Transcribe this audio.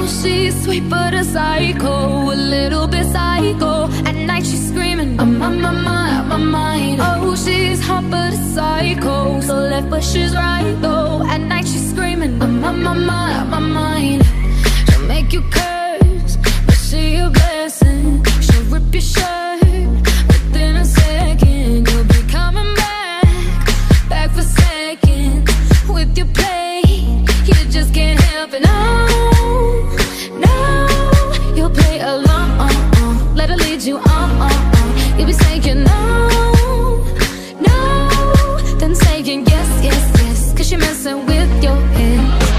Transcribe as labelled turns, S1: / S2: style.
S1: she's sweet but a psycho, a little bit psycho. At night she's screaming, I'm on my mind. Oh, she's hot but a psycho, so left but she's right though. At night she's screaming, I'm on my mind. She'll make you curse.